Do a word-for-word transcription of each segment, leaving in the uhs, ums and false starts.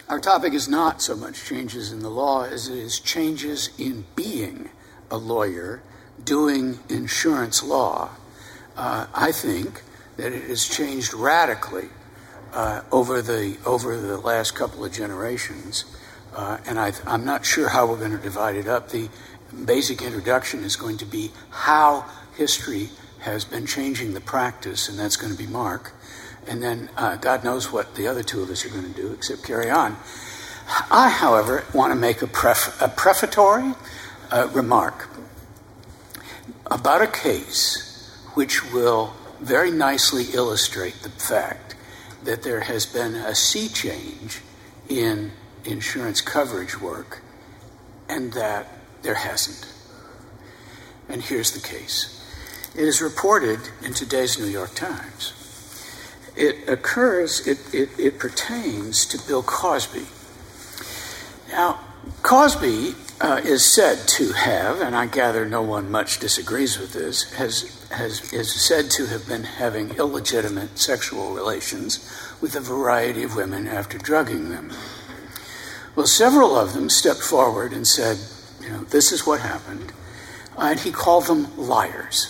Our topic is not so much changes in the law as it is changes in being a lawyer doing insurance law. Uh, I think that it has changed radically uh, over the over the last couple of generations, uh, and I, I'm not sure how we're going to divide it up. The basic introduction is going to be how history has been changing the practice, and that's going to be Mark. And then uh, God knows what the other two of us are going to do, except carry on. I, however, want to make a, pref- a prefatory uh, remark about a case which will very nicely illustrate the fact that there has been a sea change in insurance coverage work and that there hasn't. And here's the case. It is reported in today's New York Times. It occurs, it, it, it pertains to Bill Cosby. Now, Cosby uh, is said to have, and I gather no one much disagrees with this, has, has is said to have been having illegitimate sexual relations with a variety of women after drugging them. Well, several of them stepped forward and said, you know, this is what happened, and he called them liars.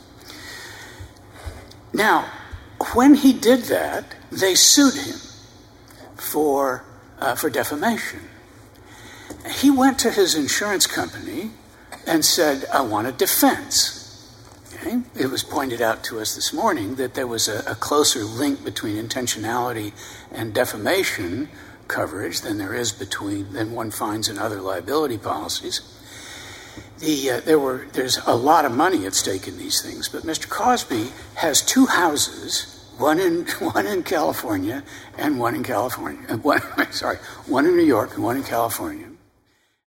Now, when he did that, they sued him for uh, for defamation. He went to his insurance company and said, I want a defense. Okay? It was pointed out to us this morning that there was a, a closer link between intentionality and defamation coverage than there is between than one finds in other liability policies. The, uh, there were there's a lot of money at stake in these things, but Mister Cosby has two houses, one in one in California and one in California. Uh, one, sorry, one in New York and one in California.